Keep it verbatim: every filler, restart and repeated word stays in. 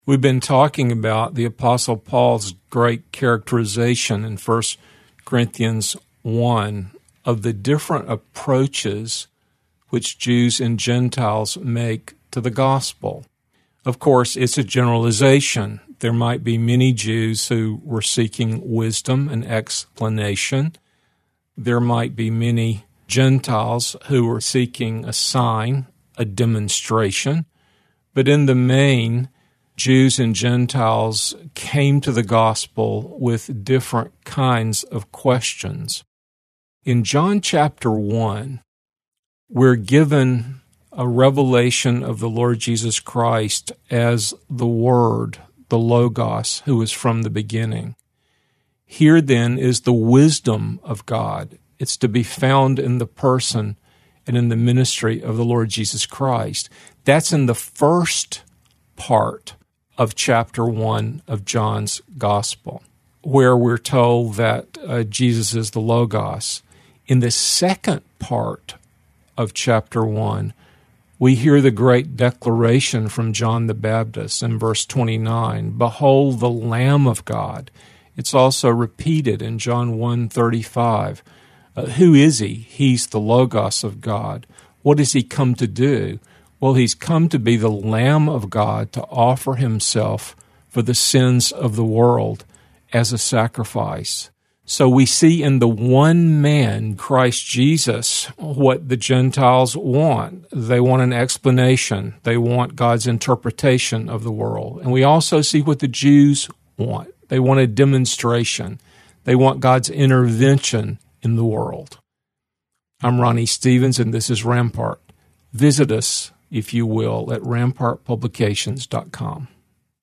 We've been talking about the Apostle Paul's great characterization in First Corinthians one of the different approaches which Jews and Gentiles make to the gospel. Of course, it's a generalization. There might be many Jews who were seeking wisdom and explanation. There might be many Gentiles who were seeking a sign, a demonstration. But in the main, Jews and Gentiles came to the gospel with different kinds of questions. In John chapter one, we're given a revelation of the Lord Jesus Christ as the Word, the Logos, who is from the beginning. Here then is the wisdom of God. It's to be found in the person and in the ministry of the Lord Jesus Christ. That's in the first part of chapter one of John's Gospel, where we're told that uh, Jesus is the Logos. In the second part of chapter one, we hear the great declaration from John the Baptist in verse twenty-nine, "Behold the Lamb of God." It's also repeated in John one thirty-five. Uh, who is he? He's the Logos of God. What does he come to do? Well, he's come to be the Lamb of God to offer himself for the sins of the world as a sacrifice. So we see in the one man, Christ Jesus, what the Gentiles want. They want an explanation. They want God's interpretation of the world. And we also see what the Jews want. They want a demonstration. They want God's intervention in the world. I'm Ronnie Stevens, and this is Rampart. Visit us, if you will, at rampart publications dot com.